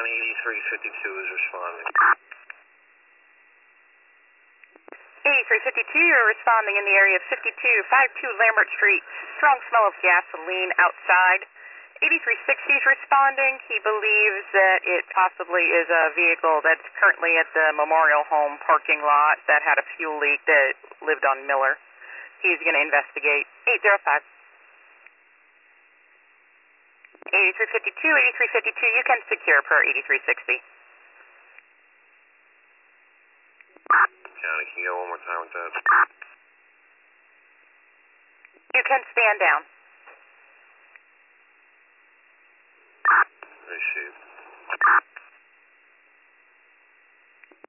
8352 is responding. 8352, you're responding in the area of 5252 Lambert Street. Strong smell of gasoline outside. 8360 is responding. He believes that it possibly is a vehicle that's currently at the Memorial Home parking lot that had a fuel leak that lived on Miller. He's going to investigate. 805. 8352, 8352, you can secure per 8360. County, can you go one more time with that? You can stand down. Received.